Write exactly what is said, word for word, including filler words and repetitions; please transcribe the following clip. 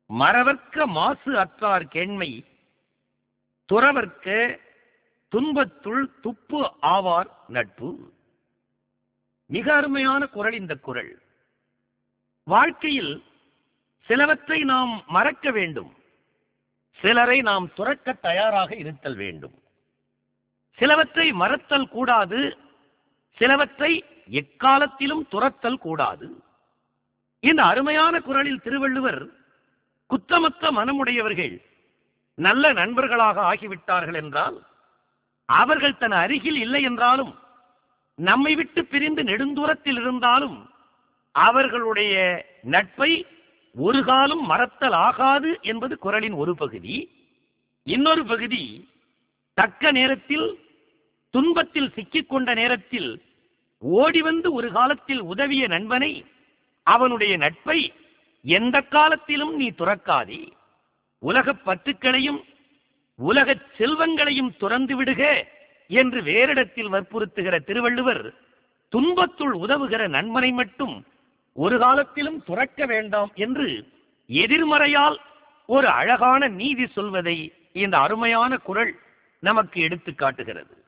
மறவர்க்க மாசு அற்றார் கேண்மை, துறவர்க்க துன்பத்துள் துப்பு ஆவார் நட்பு. மிக அருமையான குறள் இந்த குறள். வாழ்க்கையில் சிலவற்றை நாம் மறக்க வேண்டும், சிலரை நாம் துறக்க தயாராக இருத்தல் வேண்டும். சிலவற்றை மறத்தல் கூடாது, சிலவற்றை எக்காலத்திலும் துறத்தல் கூடாது. இந்த அருமையான குறளில் திருவள்ளுவர் குற்றமற்ற மனமுடையவர்கள் நல்ல நண்பர்களாக ஆகிவிட்டார்கள் என்றால், அவர்கள் தன் அருகில் இல்லை என்றாலும், நம்மை விட்டு பிரிந்து நெடுந்தூரத்தில் இருந்தாலும், அவர்களுடைய நட்பை ஒரு காலம் மறத்தல் ஆகாது என்பது குறளின் ஒரு பகுதி. இன்னொரு பகுதி, தக்க நேரத்தில் துன்பத்தில் சிக்கிக்கொண்ட நேரத்தில் ஓடி வந்து ஒரு காலத்தில் உதவிய நண்பனை, அவனுடைய நட்பை எந்த காலத்திலும் நீ துறக்காதே. உலகப் பற்றுக்களையும் உலகச் செல்வங்களையும் துறந்து விடுக என்று வேறிடத்தில் வற்புறுத்துகிற திருவள்ளுவர், துன்பத்துள் உதவுகிற நண்பனை மட்டும் ஒரு காலத்திலும் துறக்க வேண்டாம் என்று எதிர்மறையால் ஒரு அழகான நீதி சொல்வதை இந்த அருமையான குறள் நமக்கு எடுத்து காட்டுகிறது.